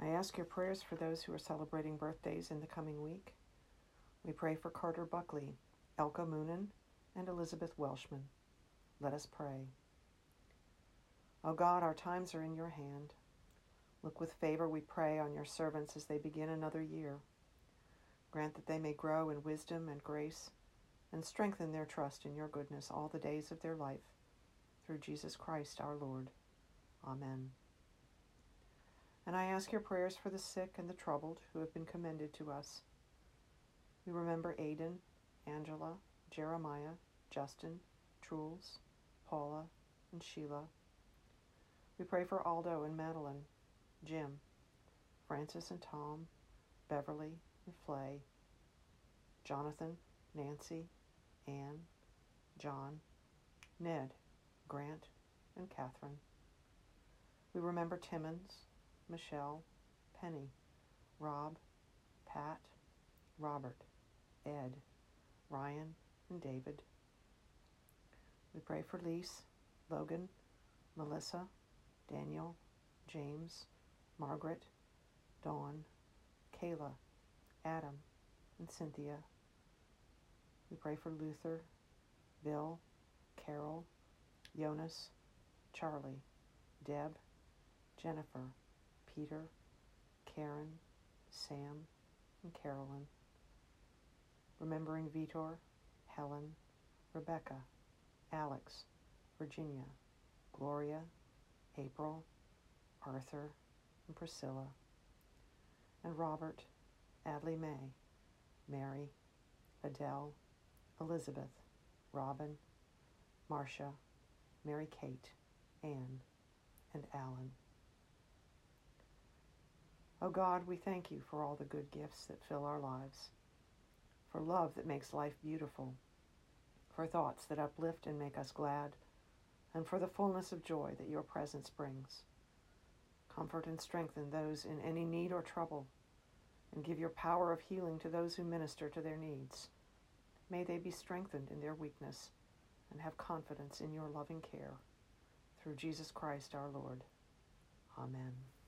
I ask your prayers for those who are celebrating birthdays in the coming week. We pray for Carter Buckley, Elka Moonen, and Elizabeth Welshman. Let us pray. O God, our times are in your hand. Look with favor, we pray, on your servants as they begin another year. Grant that they may grow in wisdom and grace and strengthen their trust in your goodness all the days of their life. Through Jesus Christ our Lord. Amen. And I ask your prayers for the sick and the troubled who have been commended to us. We remember Aidan, Angela, Jeremiah, Justin, Truls, Paula, and Sheila. We pray for Aldo and Madeline, Jim, Francis and Tom, Beverly and Flay, Jonathan, Nancy, Anne, John, Ned, Grant, and Catherine. We remember Timmons, Michelle, Penny, Rob, Pat, Robert, Ed, Ryan, and David. We pray for Lise, Logan, Melissa, Daniel, James, Margaret, Dawn, Kayla, Adam, and Cynthia. We pray for Luther, Bill, Carol, Jonas, Charlie, Deb, Jennifer, Peter, Karen, Sam, and Carolyn. Remembering Vitor, Helen, Rebecca, Alex, Virginia, Gloria, April, Arthur, and Priscilla. And Robert, Adley May, Mary, Adele, Elizabeth, Robin, Marcia, Mary Kate, Anne, and Alan. O God, we thank you for all the good gifts that fill our lives, for love that makes life beautiful, for thoughts that uplift and make us glad, and for the fullness of joy that your presence brings. Comfort and strengthen those in any need or trouble, and give your power of healing to those who minister to their needs. May they be strengthened in their weakness and have confidence in your loving care. Through Jesus Christ our Lord. Amen.